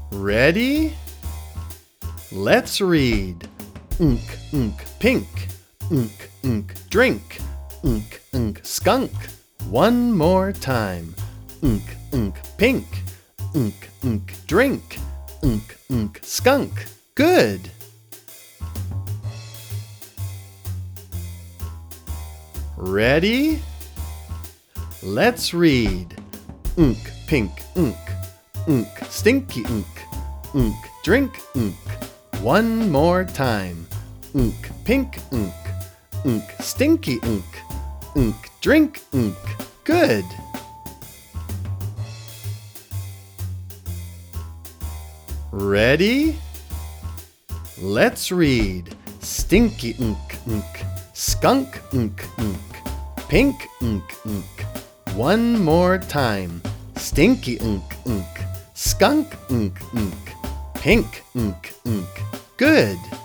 Ready? Let's read. Pink. Drink. Skunk. One more time. Pink. Drink. Skunk. Good. Ready? Let's read. Pink. Stinky. Drink. One more time. Pink. Stinky. Drink. Good. Ready? Let's read. Stinky. Skunk. Pink. One more time. Stinky. Skunk. Pink. Good.